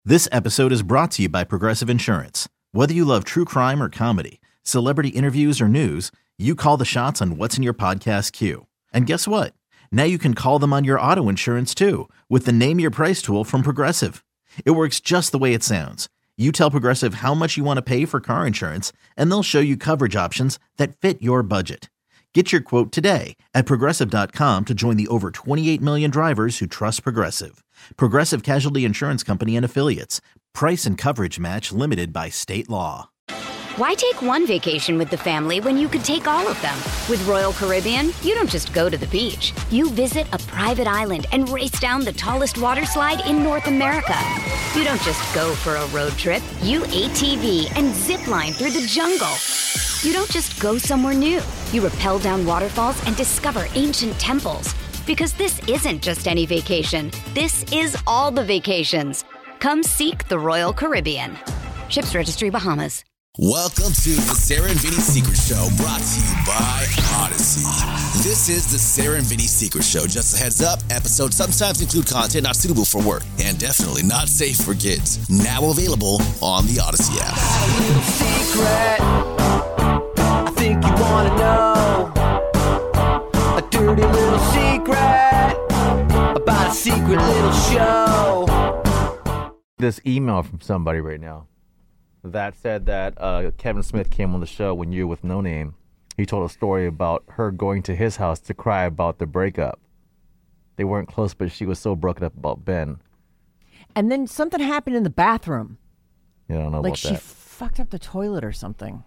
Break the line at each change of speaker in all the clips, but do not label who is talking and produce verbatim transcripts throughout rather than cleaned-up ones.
This episode is brought to you by Progressive Insurance. Whether you love true crime or comedy, celebrity interviews or news, you call the shots on what's in your podcast queue. And guess what? Now you can call them on your auto insurance too with the Name Your Price tool from Progressive. It works just the way it sounds. You tell Progressive how much you want to pay for car insurance, and they'll show you coverage options that fit your budget. Get your quote today at Progressive dot com to join the over twenty-eight million drivers who trust Progressive. Progressive Casualty Insurance Company and Affiliates. Price and coverage match limited by state law.
Why take one vacation with the family when you could take all of them? With Royal Caribbean, you don't just go to the beach. You visit a private island and race down the tallest water slide in North America. You don't just go for a road trip. You A T V and zip line through the jungle. You don't just go somewhere new. You rappel down waterfalls and discover ancient temples. Because this isn't just any vacation. This is all the vacations. Come seek the Royal Caribbean. Ships Registry, Bahamas.
Welcome to the Sarah and Vinny Secret Show, brought to you by Odyssey. This is the Sarah and Vinny Secret Show. Just a heads up, episodes sometimes include content not suitable for work and definitely not safe for kids. Now available on the Odyssey app.
A little secret, I think you want to know. A dirty little secret about a secret little show.
This email from somebody right now that said that uh, Kevin Smith came on the show when you were with No Name. He told a story about her going to his house to cry about the breakup. They weren't close, but she was so broken up about Ben.
And then something happened in the bathroom.
Yeah, I don't know
like
about
she
that.
fucked up the toilet or something.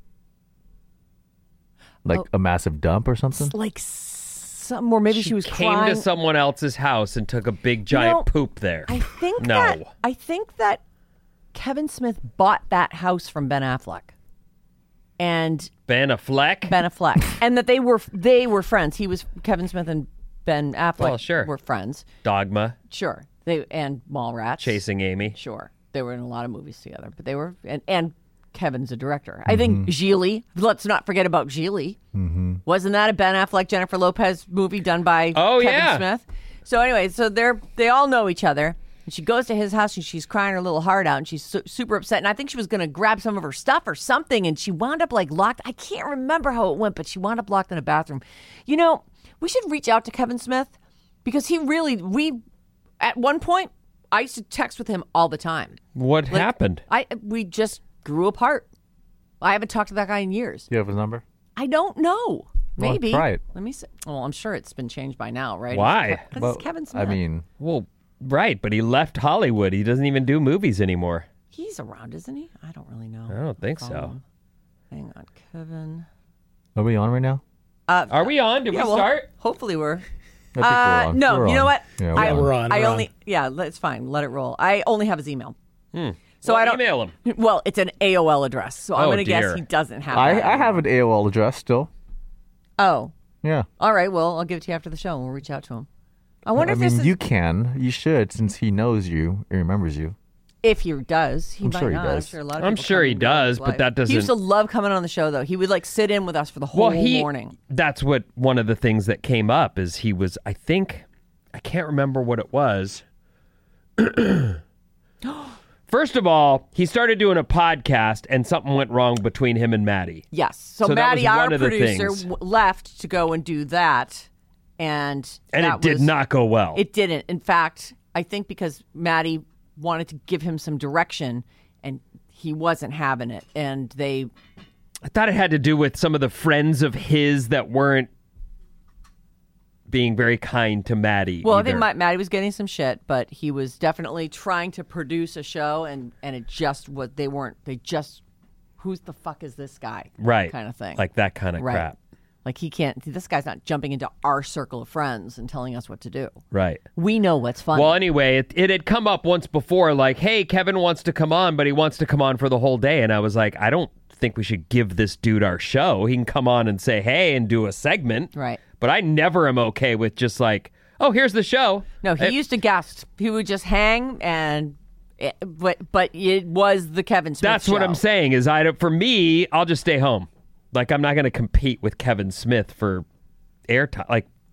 Like
Oh.
a massive dump or something?
It's like something, or maybe she, was
came
crying.
to someone else's house and took a big giant
know,
poop there.
I think
no.
that I think that Kevin Smith bought that house from Ben Affleck. And
Ben Affleck?
Ben Affleck. And that they were they were friends. He was Kevin Smith and Ben Affleck
Well, sure.
were friends.
Dogma.
Sure. They and Mallrats.
Chasing Amy.
Sure. They were in a lot of movies together, but they were and, and Kevin's a director. I think Gigli, let's not forget about Gigli. Mm-hmm. Wasn't that a Ben Affleck, Jennifer Lopez movie done by
Oh,
Kevin
yeah.
Smith? So anyway, so they're they all know each other. And she goes to his house and she's crying her little heart out and she's su- super upset. And I think she was going to grab some of her stuff or something. And she wound up like locked. I can't remember how it went, but she wound up locked in a bathroom. You know, we should reach out to Kevin Smith because he really, we, at one point, I used to text with him all the time.
What
Like,
happened?
I We just grew apart. I haven't talked to that guy in years.
Do you have his number?
I don't know.
Well,
Maybe.
try it.
Let me see. Well, I'm sure it's been changed by now, right?
Why?
Because
Well,
it's Kevin Smith.
I mean,
Well, right, but he left Hollywood. He doesn't even do movies anymore.
He's around, isn't he? I don't really know.
I don't think
Call
so.
him. Hang on, Kevin.
are we on right now?
Uh,
Are we on? Did
yeah,
we
well,
start?
Hopefully we're.
I think
Uh,
we're on.
no,
We're
you know
on.
what?
Yeah,
I,
we're
we're
on.
on.
I
we're
only. Yeah, it's fine. Let it roll. I only have his email.
Hmm.
So
Well,
I don't
email him.
Well, it's an A O L address, so I'm
Oh,
going to guess
dear.
he doesn't have.
I,
that
I
anymore.
have an A O L address still.
Oh,
Yeah.
all right. Well, I'll give it to you after the show, and we'll reach out to him. I wonder
I
if
mean,
this is
you can. You should, since he knows you and remembers you.
if he does. He
I'm
might
sure he
not.
does.
I'm sure a lot of
I'm
people
sure
come
he
and go in
does,
his
but
life.
that
He used to
doesn't-
love coming on the show, though. He would like sit in with us for the whole
Well, he,
morning.
that's what one of the things that came up is he was, I think, I can't remember what it was. First of all, he started doing a podcast and something went wrong between him and Maddie.
Yes. So,
So that
Maddie,
was
our
one of the
producer,
things.
w- left to go and do that, and
And
that
it did
was-
not go well.
It didn't. In fact, I think because Maddie wanted to give him some direction, and he wasn't having it, and they.
I thought it had to do with some of the friends of his that weren't being very kind to Maddie.
Well, I
either.
think Ma- Maddie was getting some shit, but he was definitely trying to produce a show, and and it just was. They weren't. They just. Who's the fuck is this guy?
right,
Kind of thing.
like that kind of
Right.
crap.
Like he can't. This guy's not jumping into our circle of friends and telling us what to do.
Right.
We know what's funny.
Well, anyway, it, it had come up once before, like, hey, Kevin wants to come on, but he wants to come on for the whole day. And I was like, I don't think we should give this dude our show. He can come on and say, hey, and do a segment.
Right.
But I never am okay with just like, oh, here's the show.
No, he
It-
used to guest. He would just hang and. It, but but it was the Kevin Smith
That's what
show.
I'm saying is I don't, for me, I'll just stay home. Like, I'm not going to compete with Kevin Smith for airtime. Like,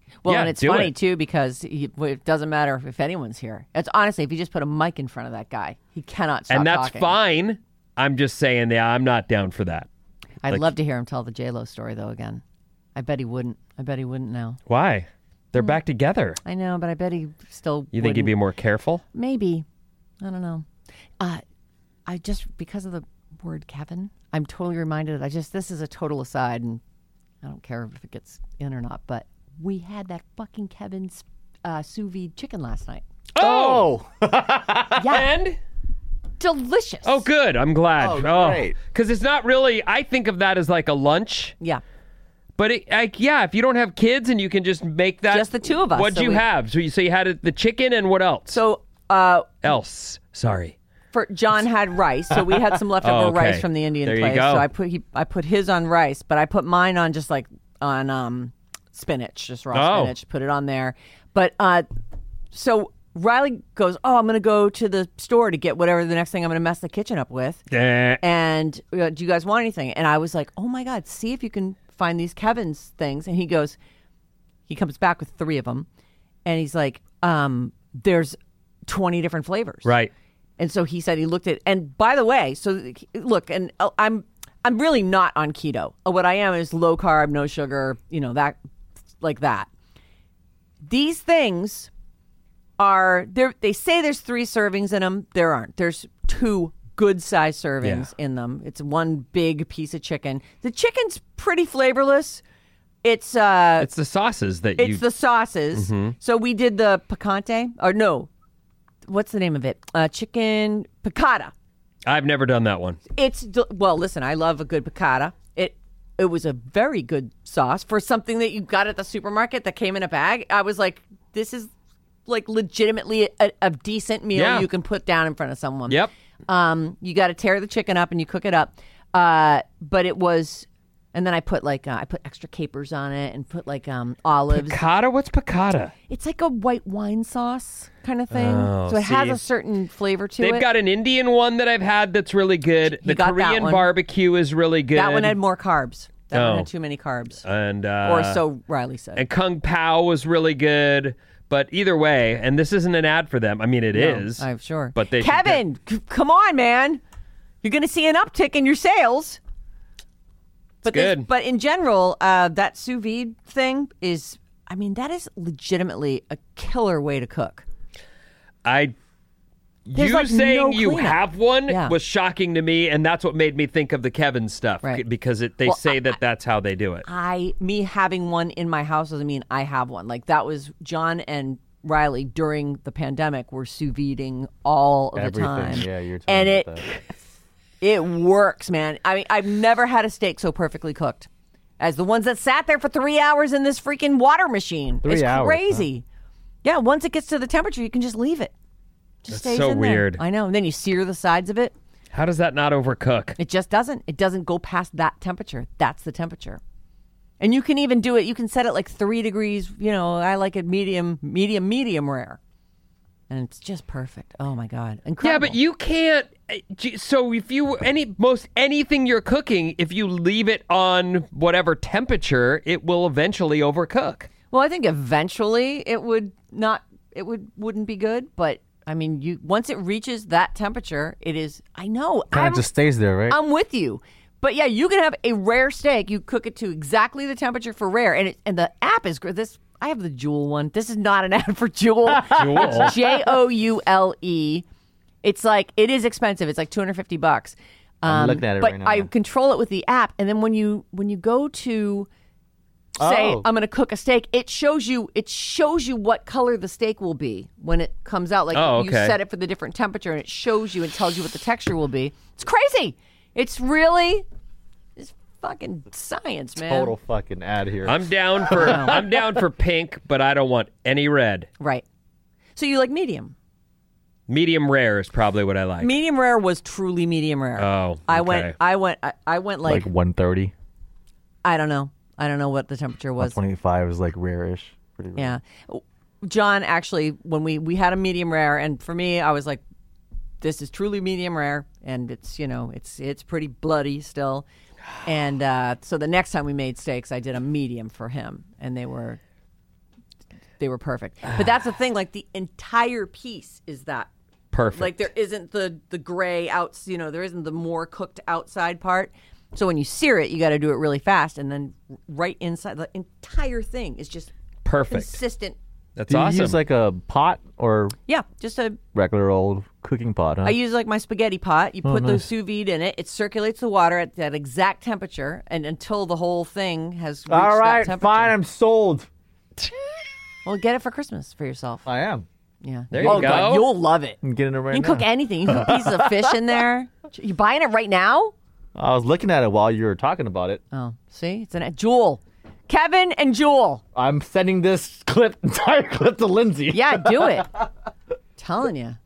Well,
Yeah,
and it's
do
funny,
it.
too, because he, it doesn't matter if anyone's here. It's honestly, if you just put a mic in front of that guy, he cannot stop
And that's
talking.
fine. I'm just saying, yeah, I'm not down for that.
I'd
Like-
love to hear him tell the J-Lo story, though, again. I bet he wouldn't. I bet he wouldn't now.
Why? They're back together.
I know, but I bet he still
You think he'd
wouldn't.
be more careful?
Maybe. I don't know. Uh, I just, because of the word Kevin, I'm totally reminded. I just, this is a total aside, and I don't care if it gets in or not, but we had that fucking Kevin's uh, sous vide chicken last night.
Oh,
Yeah.
And?
Delicious.
Oh, good. I'm glad.
Oh, great.
Because it's not really, I think of that as like a lunch.
Yeah.
But it, like, yeah, if you don't have kids and you can just make that.
Just the two of us,
What'd
so
you
we-
have? So you, so you had it- the chicken and what else?
So, uh,
else. Sorry.
for John had rice, so we had some leftover
Oh, okay.
rice from the Indian
There you
place.
go.
So I put he, I put his on rice, but I put mine on just like on um, spinach, just raw
Oh.
spinach. Put it on there. But uh, so Riley goes, "Oh, I'm going to go to the store to get whatever the next thing I'm going to mess the kitchen up with."
Eh.
And uh, do you guys want anything? And I was like, "Oh my God, see if you can find these Kevin's things." And he goes, he comes back with three of them, and he's like, um, "There's twenty different flavors."
Right.
And so he said he looked at, and by the way, so look, and uh, I'm I'm really not on keto. What I am is low carb, no sugar, you know, that like that. These things are there. They say there's three servings in them. There aren't. There's two good sized servings
Yeah.
in them. It's one big piece of chicken. The chicken's pretty flavorless. It's uh,
It's the sauces that
it's
you.
the sauces. So we did the picante, or no, what's the name of it? Uh, chicken piccata.
I've never done that one.
It's del- well, listen, I love a good piccata. It it was a very good sauce for something that you got at the supermarket that came in a bag. I was like, this is like legitimately a, a decent meal
Yeah.
you can put down in front of someone.
Yep.
Um, you got to tear the chicken up and you cook it up. Uh, but it was, and then I put like uh, I put extra capers on it and put like um olives.
Piccata? What's piccata?
It's like a white wine sauce kind of thing.
Oh,
so it has
see.
a certain flavor to
They've
it.
got an Indian one that I've had that's really good.
You
The
got that
Korean
one.
barbecue is really good.
that one had more carbs. That
Oh.
one had too many carbs.
and uh,
or so Riley said.
And Kung Pao was really good. But either way, and this isn't an ad for them. I mean, it is.
I'm sure.
But they should
Kevin, c- come on, man. You're going to see an uptick in your sales. But this-
good.
but in general, uh, that sous vide thing is, I mean, that is legitimately a killer way to cook.
I.
There's,
you
like,
saying
no
you
cleanup.
have one
Yeah.
was shocking to me, and that's what made me think of the Kevin stuff.
Right.
Because it, they
Well,
say
I-
that that's how they do it.
I me having one in my house doesn't mean I have one. Like that was John and Riley during the pandemic were sous videing all of the
everything.
time.
Yeah, you're talking
and it
about that.
it works, man. I mean, I've never had a steak so perfectly cooked as the ones that sat there for three hours in this freaking water machine.
Three
it's
hours,
crazy. Yeah, once it gets to the temperature, you can just leave it. Just
That's
stays
so
in there.
weird.
I know. And then you sear the sides of it.
How does that not overcook?
It just doesn't. It doesn't go past that temperature. That's the temperature. And you can even do it. You can set it like three degrees. You know, I like it medium, medium, medium rare. And it's just perfect. Oh my God.
Yeah,
Incredible.
but you can't. uh, gee, So if you any most anything you're cooking, if you leave it on whatever temperature, it will eventually overcook.
Well, I think eventually it would not, it would, wouldn't be good. But I mean, you once it reaches that temperature, it is, I know.
Kind
I'm,
of just stays there, right?
I'm with you. But yeah, you can have a rare steak. You cook it to exactly the temperature for rare. And it, and the app is great. This, I have the Joule one. This is not an ad for Joule. It's J O U L E. It's like, it is expensive. It's like two hundred fifty bucks.
I'm looking at it
but
right now.
I control it with the app. And then when you when you go to say
Oh.
I'm going to cook a steak, it shows you it shows you what color the steak will be when it comes out. Like
Oh,
you
okay.
set it for the different temperature, and it shows you and tells you what the texture will be. It's crazy. It's really it's fucking science, man.
Total fucking ad here.
I'm down for I'm down for pink, but I don't want any red.
Right. So you like medium?
Medium rare is probably what I like.
Medium rare was truly medium rare.
Oh,
I
okay.
went. I went. I, I went like,
like one thirty.
I don't know. I don't know what the temperature was.
one twenty-five is like rare-ish. Pretty rare.
Yeah. John, actually, when we, we had a medium rare, and for me, I was like, this is truly medium rare, and it's, you know, it's it's pretty bloody still. And uh, so the next time we made steaks, I did a medium for him, and they were they were perfect. But that's the thing, like the entire piece is that
Perfect.
like there isn't the the gray outs, you know, there isn't the more cooked outside part. So when you sear it, you got to do it really fast, and then right inside the entire thing is just
Perfect.
consistent.
That's
Do you
awesome.
use like a pot or
Yeah, just a
regular old cooking pot, huh?
I use like my spaghetti pot. You
Oh,
put the
nice.
sous vide in it. It circulates the water at that exact temperature, and until the whole thing has reached
All right,
that temperature.
fine, I'm sold.
Well, get it for Christmas for yourself.
I am.
Yeah.
There you
oh,
go.
God, you'll love it.
I'm getting it right
You can
now.
cook anything. You can put pieces of fish in there. You buying it right now?
I was looking at it while you were talking about it.
Oh, see, it's an Jewel, Kevin and Jewel.
I'm sending this clip, entire clip to Lindsay.
Yeah, do it. Telling you.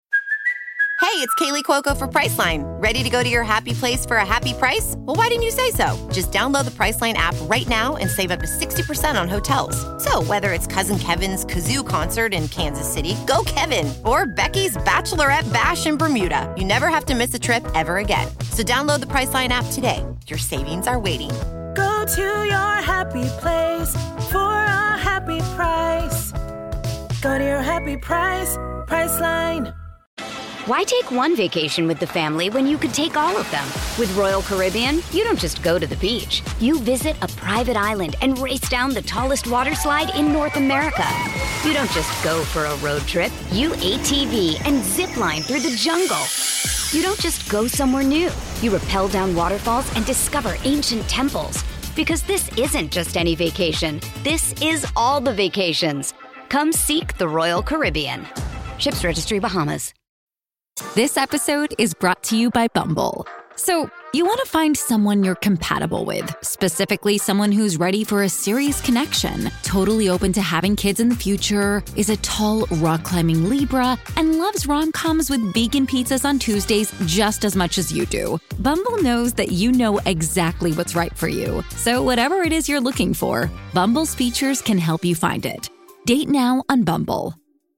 Hey, it's Kaylee Cuoco for Priceline. Ready to go to your happy place for a happy price? Well, why didn't you say so? Just download the Priceline app right now and save up to sixty percent on hotels. So whether it's Cousin Kevin's Kazoo concert in Kansas City, go Kevin, or Becky's Bachelorette Bash in Bermuda, you never have to miss a trip ever again. So download the Priceline app today. Your savings are waiting.
Go to your happy place for a happy price. Go to your happy price, Priceline.
Why take one vacation with the family when you could take all of them? With Royal Caribbean, you don't just go to the beach. You visit a private island and race down the tallest water slide in North America. You don't just go for a road trip. You A T V and zip line through the jungle. You don't just go somewhere new. You rappel down waterfalls and discover ancient temples. Because this isn't just any vacation. This is all the vacations. Come seek the Royal Caribbean. Ships Registry, Bahamas.
This episode is brought to you by Bumble. So, you want to find someone you're compatible with, specifically someone who's ready for a serious connection, totally open to having kids in the future, is a tall, rock-climbing Libra, and loves rom-coms with vegan pizzas on Tuesdays just as much as you do. Bumble knows that you know exactly what's right for you. So, whatever it is you're looking for, Bumble's features can help you find it. Date now on Bumble.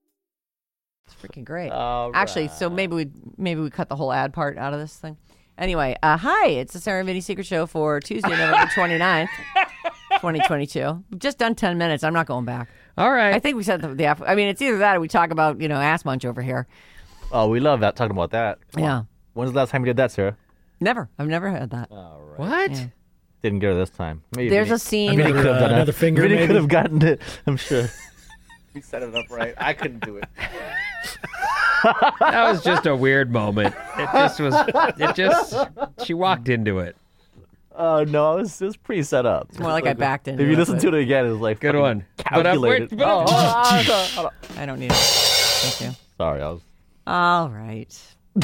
Freaking great.
All
Actually, so maybe we maybe we cut the whole ad part out of this thing. Anyway, uh, hi, it's the Sarah and Vinny Secret Show for Tuesday, November twenty-ninth, twenty twenty-two. We've just done ten minutes. I'm not going back.
All right.
I think we said the, the I mean, it's either that or we talk about, you know, ass munch over here.
Oh, we love that, talking about that. Come
Yeah.
on. When's the last time you did that, Sarah?
Never. I've never had that.
All right.
What?
Yeah.
Didn't get her this time. Maybe
There's
Vinny-
a scene.
Vinny could have
Uh,
done
another
it.
finger,
Vinny
maybe?
could have gotten it, I'm sure. We set it up right. I couldn't do it.
That was just a weird moment. It just was. It just. She walked into it.
Oh, no, it was, it was pretty set up.
It's more like I backed into
If you
it,
listen
but
to it again, it was like
Good
fucking
one. But I'm- wait,
calculated.
but I'm-
Oh, hold on, hold on, hold on.
I don't need it. Thank you.
Sorry, I was.
All right.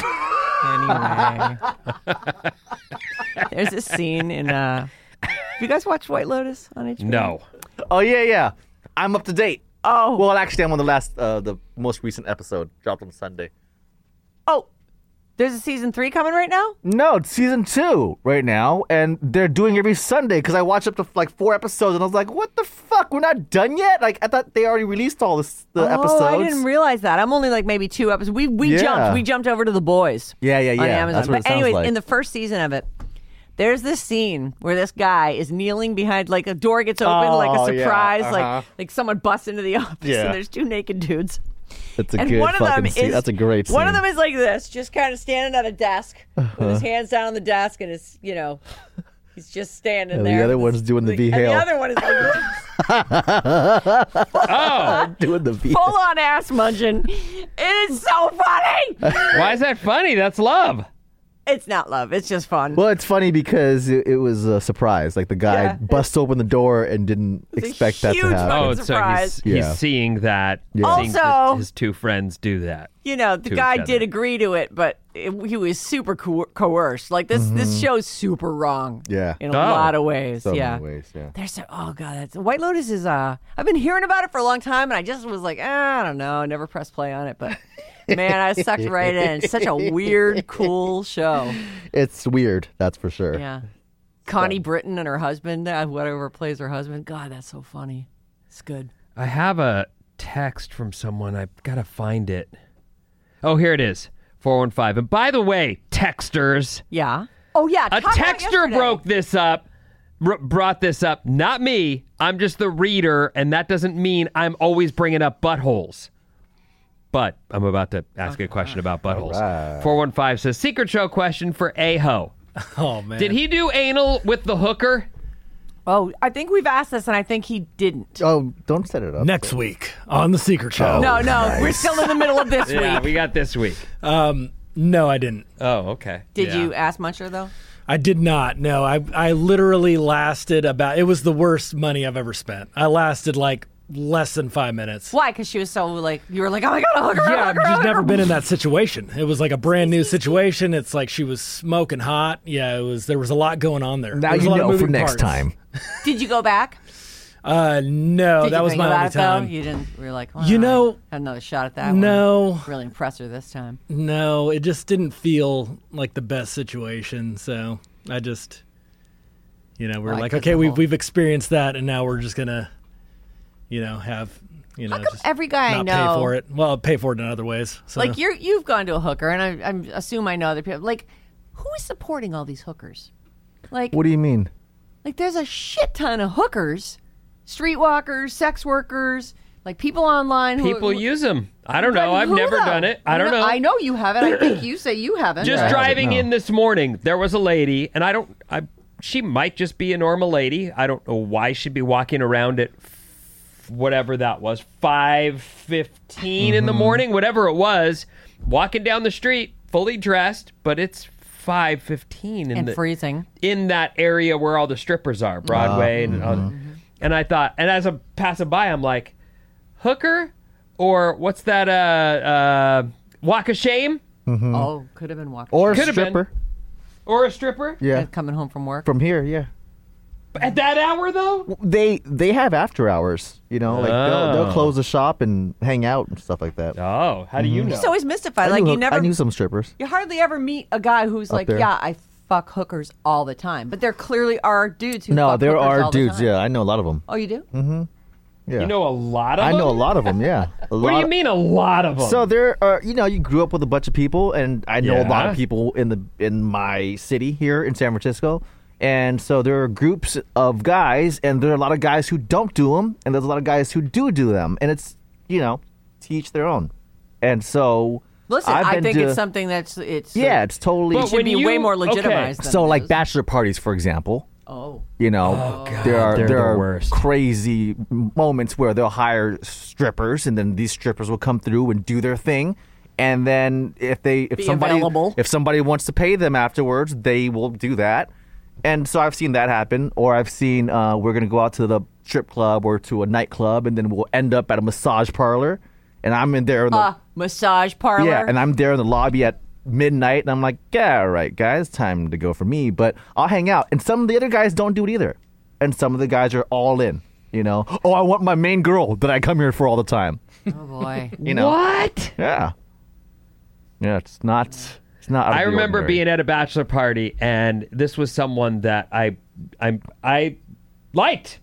Anyway. There's a scene in, uh, have you guys watched White Lotus on H B O?
No.
Oh, yeah, yeah. I'm up to date.
Oh.
Well, actually, I'm on the last, uh, the most recent episode, dropped on Sunday.
Oh. There's a season three coming right now?
No, it's season two right now, and they're doing every Sunday because I watched up to like four episodes, and I was like, "What the fuck? We're not done yet!" Like I thought they already released all this the
oh,
episodes.
I didn't realize that. I'm only like maybe two episodes. We we
Yeah.
jumped. We jumped over to The Boys.
Yeah, yeah,
On
yeah.
Amazon.
That's what
but
it sounds
anyways,
like.
in the first season of it, there's this scene where this guy is kneeling behind, like a door gets open,
Oh,
like a
yeah,
surprise,
uh-huh.
like like someone busts into the office,
Yeah.
and there's two naked dudes.
It's a
and
good
one of them
fucking scene.
is
That's a great scene.
One of them is like this, just kind of standing at a desk with
Uh-huh.
his hands down on the desk, and his, you know, he's just standing
And the
there.
other
with
one's
his-
doing the V
and
hail.
the other one is like
Oh.
doing the V.
full on ass munching. It is so funny.
Why is that funny? That's love.
It's not love. It's just fun.
Well, it's funny because it, it was a surprise. Like the guy
Yeah.
busts open the door and didn't
It's a
expect that to
huge
happen.
fucking
Oh, so
surprise.
he's, he's
Yeah.
seeing that.
Yeah.
Seeing that
Also-
his two friends do that.
You know, the
to
guy
each other.
did agree to it, but it, he was super co- coerced. Like this, this show's super wrong.
Mm-hmm. Yeah.
in a
Oh.
lot of ways.
So
yeah.
many ways, yeah.
There's so, oh god, that's White Lotus is uh I've been hearing about it for a long time, and I just was like, eh, I don't know, I never pressed play on it, but man, I sucked right in. It's such a weird, cool show.
It's weird, that's for sure.
Yeah, Connie Britton and her husband, uh, whatever plays her husband. God, that's so funny. It's good.
I have a text from someone. I've got to find it. Oh, here it is. four one five. And by the way, texters,
Yeah. Oh yeah.
a
talk about
texter
yesterday.
broke this up. r- brought this up. Not me. I'm just the reader, and that doesn't mean I'm always bringing up buttholes. But I'm about to ask a question about buttholes.
right.
four one five says, secret show question for A-Ho.
Oh, man.
Did he do anal with the hooker?
Oh, I think we've asked this, and I think he didn't.
Oh, don't set it up.
Next week on The Secret Show.
no, no, we're still in the middle of this
Yeah,
week.
we got this week.
Um, no, I didn't.
Oh, okay.
Did
Yeah.
you ask Muncher, though?
I did not. No, I I literally lasted about. It was the worst money I've ever spent. I lasted like less than five minutes.
Why? Because she was so, like, you were like, oh, my God, a hooker,
Yeah,
a
I've
hooker, a
just
hooker.
never been in that situation. It was like a brand new situation. It's like she was smoking hot. Yeah, it was. There was a lot going on there.
Now
There was a
you
lot of
know for
moving
next
parts.
time.
Did you go back?
Uh, no,
Did
that
you
was
think
my
about
only
it, though?
time.
You didn't. We were like, well,
You know-
I had another shot at that one.
No,
Really impress her this time.
no, it just didn't feel like the best situation. So I just, you know, we're
Like
like,
the
okay, we've
whole-
we've experienced that, and now we're just gonna, you know, have, you know,
How come
just
every guy I
not
know-
pay for it. Well, pay for it in other ways. So.
Like, you're, you've gone to a hooker, and I, I assume I know other people. Like, who is supporting all these hookers? Like,
What do you mean?
like there's a shit ton of hookers, streetwalkers, sex workers, like people online. Who,
People
who,
use them. I don't
But
know. I've
who,
never
though?
done it. I don't
know.
know.
I know you haven't. I think you say you haven't.
Just
I haven't,
driving
no.
in this morning, there was a lady, and I don't. I she might just be a normal lady. I don't know why she'd be walking around at f- whatever that was, five fifteen in the morning, whatever it was, walking down the street, fully dressed, but it's five fifteen in
and
the
freezing.
in that area where all the strippers are, Broadway, and all, and I thought, and as I'm passing by, I'm like, hooker, or what's that? Uh, uh, walk of shame,
Oh, could have been walking.
Or a
Could've been.
stripper.
or a stripper?
Yeah.
coming home from work.
From here, yeah.
At that hour, though?
They they have after hours, you know, like they'll,
Oh.
they'll close the shop and hang out and stuff like that.
Oh, how do you know?
Just always mystified.
I
Like
knew,
you never.
I knew some strippers.
You hardly ever meet a guy who's like,
there.
yeah, I fuck hookers all the time. But there clearly are dudes who.
No,
fuck
there
hookers
are
all the
dudes.
time.
Yeah, I know a lot of them.
Oh, you do?
Yeah,
You know a lot of
I
them?
know a lot of them. Yeah. A
What do
lot
you mean a lot of them?
So there are, you know, you grew up with a bunch of people, and I know a lot
Yeah.
of people in the in my city here in San Francisco, and so there are groups of guys, and there are a lot of guys who don't do them, and there's a lot of guys who do do them, and it's, you know, to each their own, and so
Listen,
I've
I
been
think
to-
it's something that's it's.
yeah,
uh,
it's totally
But
should
when
be
you-
way more
okay.
legitimized. Than
so
it
like
is.
bachelor parties, for example.
Oh.
You know, there are
They're
there
the
are
worst.
crazy moments where they'll hire strippers, and then these strippers will come through and do their thing, and then if they if
Be
somebody
available.
if somebody wants to pay them afterwards, they will do that. And so I've seen that happen, or I've seen uh, we're gonna go out to the strip club or to a nightclub, and then we'll end up at a massage parlor, and I'm in there in the
Uh, massage parlor.
yeah, and I'm there in the lobby at midnight, and I'm like, yeah, all right, guys, time to go for me. But I'll hang out, and some of the other guys don't do it either, and some of the guys are all in. You know, oh, I want my main girl that I come here for all the time.
Oh boy.
You know,
What?
yeah, yeah, it's not, it's not. out of
I
the
remember
ordinary.
being at a bachelor party, and this was someone that I, I, I liked.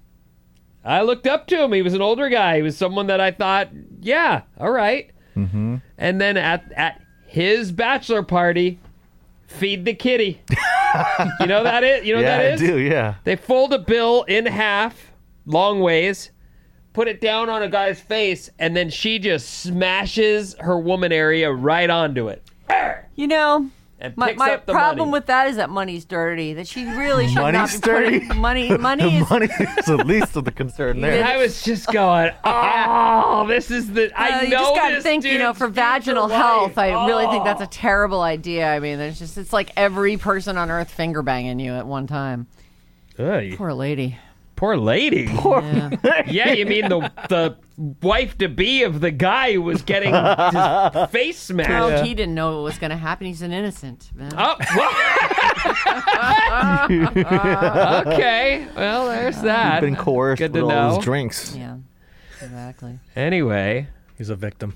I looked up to him. He was an older guy. He was someone that I thought, yeah, all right. Mm-hmm. And then at at his bachelor party, feed the kitty. You know that is. You know
yeah,
what that is.
I do, yeah.
They fold a bill in half, long ways, put it down on a guy's face, and then she just smashes her woman area right onto it.
You know,
And
my,
picks
my
up the
problem
money.
with that is that money's dirty. That she really should not
Money's
be putting
dirty?
money. Money is.
Money is the least of the concern there.
I was just going, oh, this is the. I
Uh,
know
you just got to
this
think, you know,
dude's
for
future
vaginal
wife.
health, I really think
Oh.
that's a terrible idea. I mean, there's just it's like every person on earth finger banging you at one time.
Ugh,
Poor lady.
poor lady.
Yeah.
Yeah, you mean the the wife to be of the guy who was getting his face smashed.
Well, he didn't know what was going to happen. He's an innocent. Man.
Oh, well. Okay. Well, there's that.
Been coerced
Good
with
to
all
know.
those drinks.
Yeah, exactly.
Anyway,
He's a victim.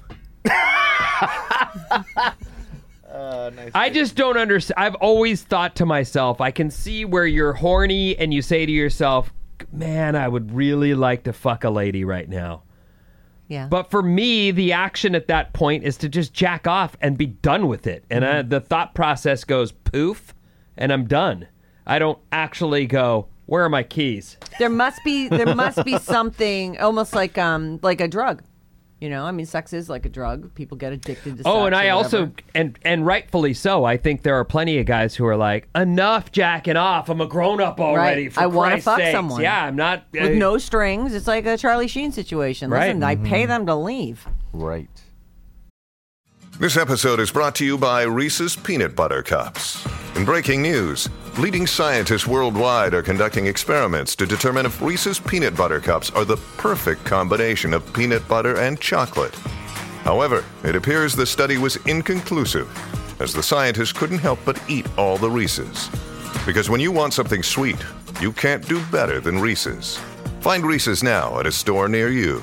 I just don't understand. I've always thought to myself, I can see where you're horny and you say to yourself, man, I would really like to fuck a lady right now.
Yeah.
But for me, the action at that point is to just jack off and be done with it. And I, the thought process goes poof, and I'm done. I don't actually go, Where are my keys?
There must be there must be something almost like um like a drug. You know, I mean, sex is like a drug. People get addicted to sex.
Oh, and
or
I
whatever.
also, and and rightfully so, I think there are plenty of guys who are like, enough jacking off. I'm a grown-up already,
Right.
for
I wanna
Christ's
fuck
sakes.
someone.
Yeah, I'm not... Uh,
with no strings. It's like a Charlie Sheen situation.
Right.
Listen, I pay them to leave.
Right.
This episode is brought to you by Reese's Peanut Butter Cups. In breaking news, leading scientists worldwide are conducting experiments to determine if Reese's Peanut Butter Cups are the perfect combination of peanut butter and chocolate. However, it appears the study was inconclusive, as the scientists couldn't help but eat all the Reese's. Because when you want something sweet, you can't do better than Reese's. Find Reese's now at a store near you.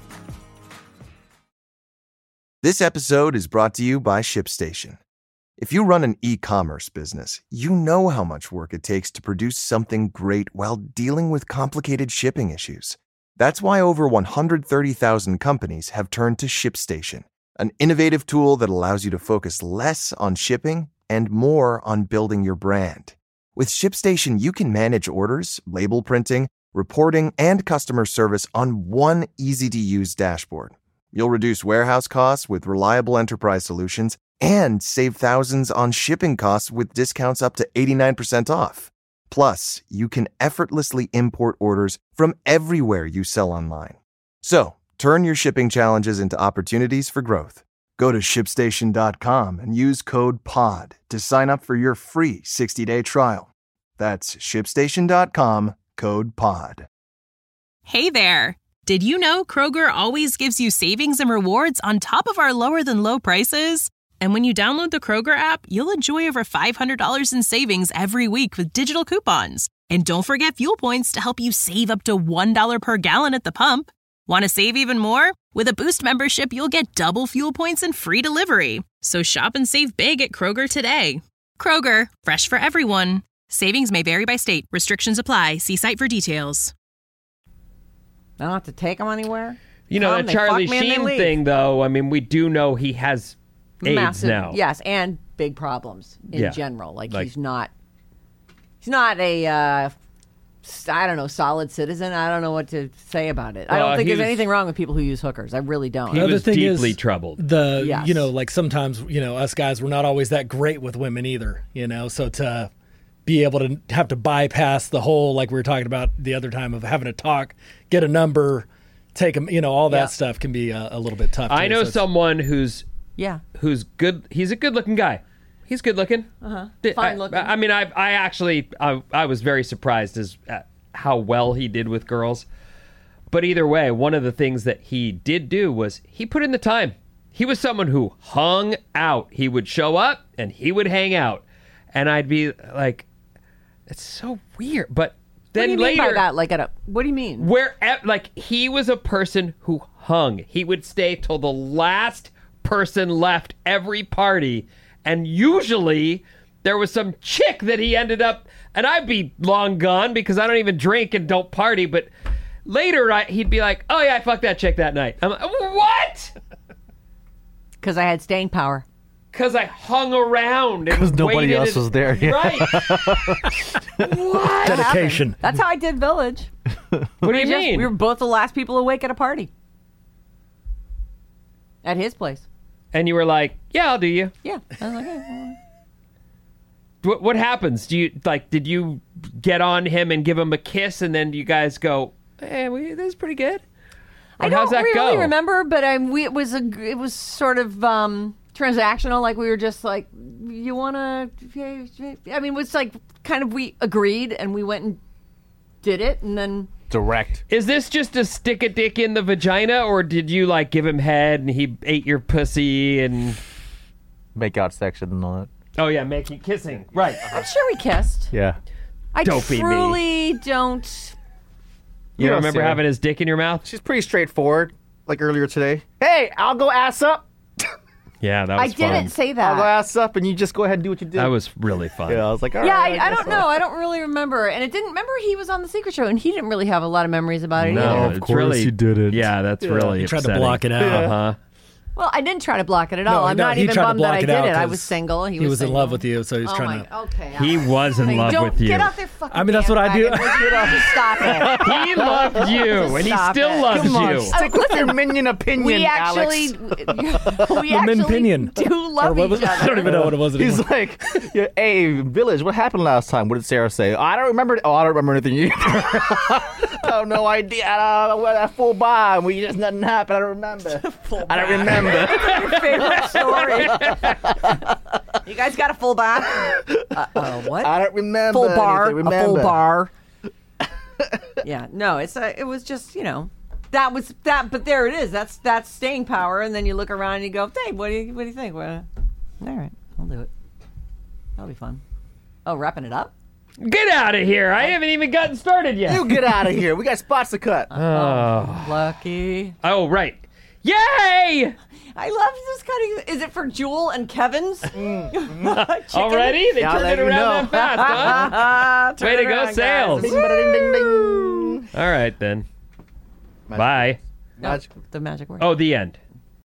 This episode is brought to you by ShipStation. If you run an e-commerce business, you know how much work it takes to produce something great while dealing with complicated shipping issues. That's why over one hundred thirty thousand companies have turned to ShipStation, an innovative tool that allows you to focus less on shipping and more on building your brand. With ShipStation, you can manage orders, label printing, reporting, and customer service on one easy-to-use dashboard. You'll reduce warehouse costs with reliable enterprise solutions and save thousands on shipping costs with discounts up to eighty-nine percent off. Plus, you can effortlessly import orders from everywhere you sell online. So, turn your shipping challenges into opportunities for growth. Go to ship station dot com and use code P O D to sign up for your free sixty-day trial. That's ship station dot com, code P O D.
Hey there! Did you know Kroger always gives you savings and rewards on top of our lower-than-low prices? And when you download the Kroger app, you'll enjoy over five hundred dollars in savings every week with digital coupons. And don't forget fuel points to help you save up to one dollar per gallon at the pump. Want to save even more? With a Boost membership, you'll get double fuel points and free delivery. So shop and save big at Kroger today. Kroger, fresh for everyone. Savings may vary by state. Restrictions apply. See site for details.
I don't have to take them anywhere.
You know,
Come,
that
they
Charlie
fuck me and they
Sheen
leave.
thing, though, I mean, we do know he has AIDS
Massive,
now.
Yes, and big problems in
Yeah.
general. Like,
Like-
he's not, he's not a, uh, s- I don't know, solid citizen. I don't know what to say about it. I don't
Uh,
think
he
there's
was-
anything wrong with people who use hookers. I really don't.
He
The other
was
thing
deeply
is,
troubled.
The
Yes.
you know, like sometimes, you know, us guys, we're not always that great with women either, you know. So to be able to have to bypass the whole, like we were talking about the other time, of having to talk, get a number, take them, you know, all that
Yeah.
stuff can be a, a little bit tough.
I
too.
know
So it's-
someone who's
Yeah.
who's good. He's a good-looking guy. He's good-looking.
Uh-huh.
Di-
Fine
I-
looking.
I, mean, I I actually I, I was very surprised as at how well he did with girls. But either way, one of the things that he did do was he put in the time. He was someone who hung out. He would show up and he would hang out, and I'd be like, "It's so weird." But then
what do you
later,
mean by that? Like, at a, what do you mean?
where like he was a person who hung. He would stay till the last person left every party, and usually there was some chick that he ended up, and I'd be long gone because I don't even drink and don't party, but later I, he'd be like, "Oh yeah, I fucked that chick that night." I'm like, "What?"
Because I had staying power.
Because I hung around and
Because nobody
waited
else
and-
was there. Yeah.
Right. What?
dedication.
That's how I did Village.
What do you
We just-
mean?
We were both the last people awake at a party. At his place.
And you were like, "Yeah, I'll do you."
Yeah. I was like, "Okay."
What, what happens? Do you like? Did you get on him and give him a kiss, and then you guys go, "Hey, we, this is pretty good"? Or
I don't
how's that
really
go?
remember, but I, we, it was a, it was sort of um, transactional. Like, we were just like, you want to? I mean, it was like kind of, we agreed and we went and did it, and then
Direct.
Is this just a stick a dick in the vagina, or did you like give him head and he ate your pussy and?
Make out section and all that.
Oh yeah, making kissing. Right.
I'm sure we kissed.
Yeah.
I
Don't be me.
truly don't.
You
know,
don't remember
Sarah,
having his dick in your mouth?
She's pretty straightforward. Like earlier today. Hey, I'll go ass up.
Yeah, that
I
was
didn't
fun.
say
I'll go
that.
ass up, and you just go ahead and do what you did.
That was really fun.
Yeah, I was like, all
Yeah,
right.
I, I
guess
don't
so.
know. I don't really remember. And it didn't remember he was on The Secret Show, and he didn't really have a lot of memories about it
No,
either.
of
it's
course
really,
he didn't.
Yeah, that's
Yeah.
really
He tried to
upsetting.
block it out.
Uh-huh.
Well, I didn't try to block it at
No,
all. I'm
no,
not
he
even
tried to
bummed that
block
I
it
did
out
it. I
'cause
was single. He,
He was in
single.
love with you, so he was
oh
trying
my,
to.
Okay.
He was in
Hey,
love
don't
with you.
Get off their fucking
I mean, that's what I do.
bandwagon. Just stop it.
He loved you,
Just
and he
stop
still
it.
loves
Come on,
you.
stick with your minion opinion,
We actually,
Alex.
we actually
Pinion.
do love
Or what was
each
it?
other.
I don't even know what it was anymore.
He's like, yeah, hey, Village, what happened last time? What did Sarah say? I don't remember. Oh, I don't remember anything either. I have no idea. I don't know where that full bar. We just nothing happened. I don't remember. I don't remember.
Your favorite story. You guys got a full bar? Uh, uh, what?
I don't remember.
Full bar.
anything.
A full
Remember.
bar. Yeah. No, it's a, it was just, you know, that was that. But there it is. That's that's staying power. And then you look around and you go, hey, what do you what do you think? Well, all right, I'll do it. That'll be fun. Oh, wrapping it up.
Get out of here! I haven't even gotten started yet.
You get out of here. We got spots to cut.
Oh,
Lucky.
oh right. Yay!
I love this kind of. Is it for Jewel and Kevin's?
Already? They
Yeah, I'll
turned
let
it
you
around
know.
that fast, huh? Way to go, sales.
Ding, bada, ding, ding, ding.
All right, then. Bye.
No, the magic word.
Oh, the end.